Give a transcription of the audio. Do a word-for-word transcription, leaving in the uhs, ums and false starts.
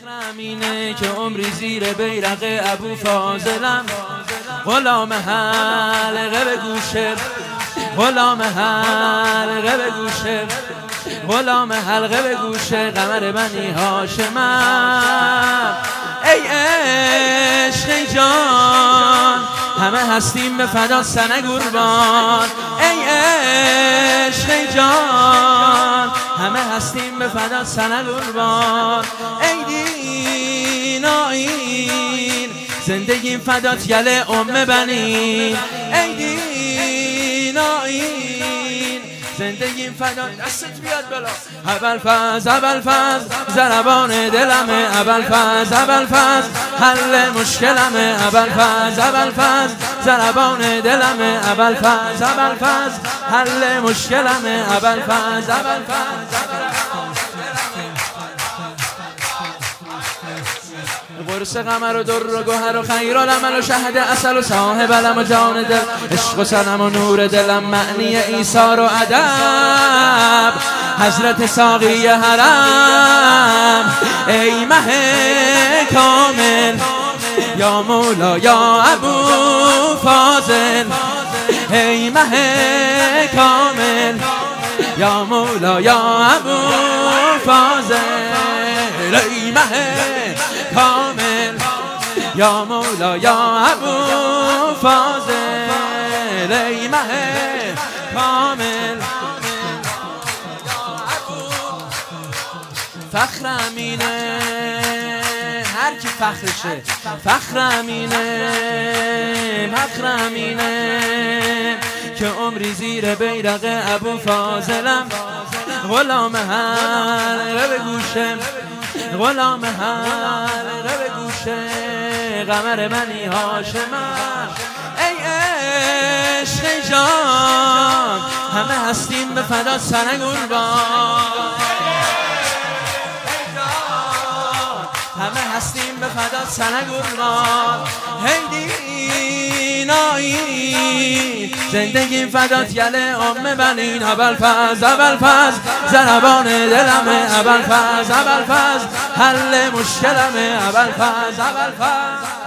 فخرم اینه که عمری زیر بیرق ابو فاضلم، غلام حلقه به گوشه، غلام حلقه به گوشه، غلام حلقه به گوشه قمر بنی هاشمم. ای عشق جان همه هستیم به فدا سنه قربان، ای عشق جان همه هستیم به فدا سنه قربان. ای دین آیین زندگیم فدات گله ام بنین، ای دین آیین زندگیم فدات دستت بیاد بلا. ابوالفضل ابوالفضل ضربان دلمه، ابوالفضل ابوالفضل حل مشکلمه، ابوالفضل ابوالفضل ضربان دلمه، ابوالفضل ابوالفضل حل مشکلمه، ابوالفضل ابوالفضل قرص قمر و در و گوهر و خیر و العمل و شهد عسل و صاحب علم و جان دل، عشق و صنم و نور دلم معنی ایثار و ادب، حضرت ساقی حرم. ای مه کامل یا مولا یا ابو فاضل، ای مه کامل یا مولا یا ابو فاضل، ای مه کامل یا مولا یا ابو فاضل، ای مه کامل. فخرم اینه هر کی فخرشه، فخرم اینه فخرم اینه که عمری زیر بیرق ابو فاضلم، غلام حلقه به گوشه، غلام حلقه به گوشه قمر بنی هاشمم. ای عشق جان همه هستیم به فدا سنه قربان، همه هستیم به فدا سنه قربان. هی دین آیین زندگیم فدات گله ام بنین، ابوالفضل ابوالفضل ضربان دلمه، ابوالفضل ابوالفضل حل مشکلمه، ابوالفضل ابوالفضل